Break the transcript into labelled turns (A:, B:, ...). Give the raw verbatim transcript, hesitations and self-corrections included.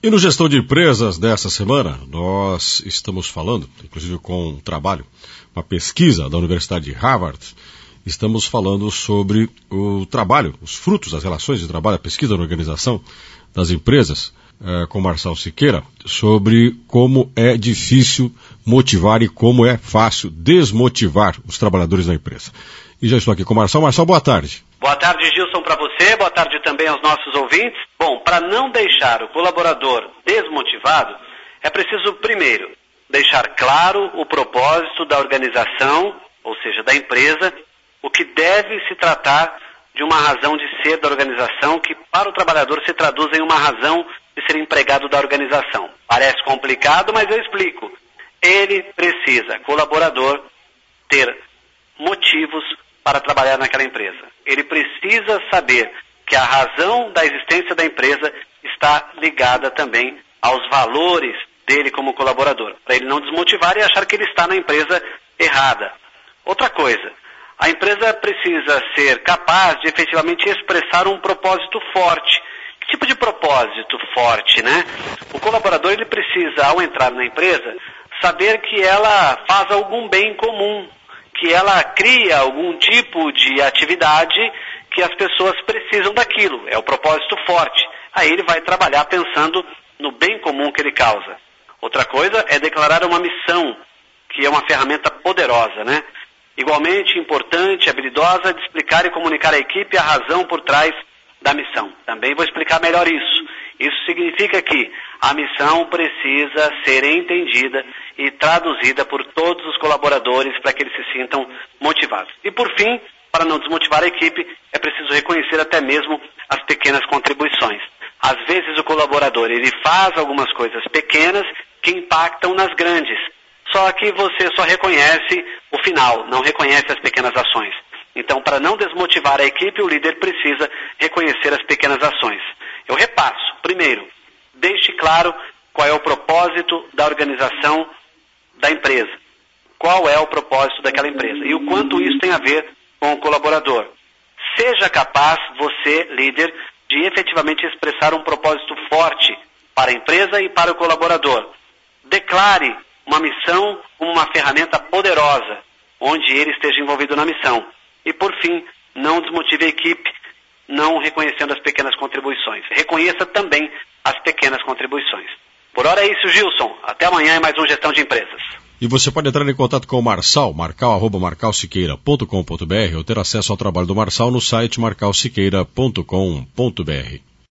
A: E no Gestão de Empresas dessa semana, nós estamos falando, inclusive com um trabalho, uma pesquisa da Universidade de Harvard, estamos falando sobre o trabalho, os frutos, as relações de trabalho, a pesquisa na organização das empresas, eh, com Marçal Siqueira, sobre como é difícil motivar e como é fácil desmotivar os trabalhadores da empresa. E já estou aqui com o Marçal. Marçal, boa tarde.
B: Boa tarde, Gilson, para você, boa tarde também aos nossos ouvintes. Bom, para não deixar o colaborador desmotivado, é preciso, primeiro, deixar claro o propósito da organização, ou seja, da empresa, o que deve se tratar de uma razão de ser da organização, que para o trabalhador se traduz em uma razão de ser empregado da organização. Parece complicado, mas eu explico. Ele precisa, colaborador, ter motivos para trabalhar naquela empresa. Ele precisa saber que a razão da existência da empresa está ligada também aos valores dele como colaborador, para ele não desmotivar e achar que ele está na empresa errada. Outra coisa, a empresa precisa ser capaz de efetivamente expressar um propósito forte. Que tipo de propósito forte, né? O colaborador, ele precisa, ao entrar na empresa, saber que ela faz algum bem comum, que ela cria algum tipo de atividade que as pessoas precisam daquilo. É o propósito forte. Aí ele vai trabalhar pensando no bem comum que ele causa. Outra coisa é declarar uma missão, que é uma ferramenta poderosa, né? Igualmente importante, habilidosa de explicar e comunicar à equipe a razão por trás da missão. Também vou explicar melhor isso. Isso significa que a missão precisa ser entendida e traduzida por todos os colaboradores para que eles se sintam motivados. E por fim, para não desmotivar a equipe, é preciso reconhecer até mesmo as pequenas contribuições. Às vezes o colaborador, ele faz algumas coisas pequenas que impactam nas grandes. Só que você só reconhece o final, não reconhece as pequenas ações. Então, para não desmotivar a equipe, o líder precisa reconhecer as pequenas ações. Eu repasso. Primeiro, deixe claro qual é o propósito da organização da empresa. Qual é o propósito daquela empresa e o quanto isso tem a ver com o colaborador. Seja capaz, você, líder, de efetivamente expressar um propósito forte para a empresa e para o colaborador. Declare uma missão como uma ferramenta poderosa, onde ele esteja envolvido na missão. E, por fim, não desmotive a equipe, não reconhecendo as pequenas contribuições. Reconheça também as pequenas contribuições. Por hora é isso, Gilson. Até amanhã em mais um Gestão de Empresas.
A: E você pode entrar em contato com o Marçal, marcal arroba marcal siqueira ponto com ponto br, ou ter acesso ao trabalho do Marçal no site marcal siqueira ponto com ponto br.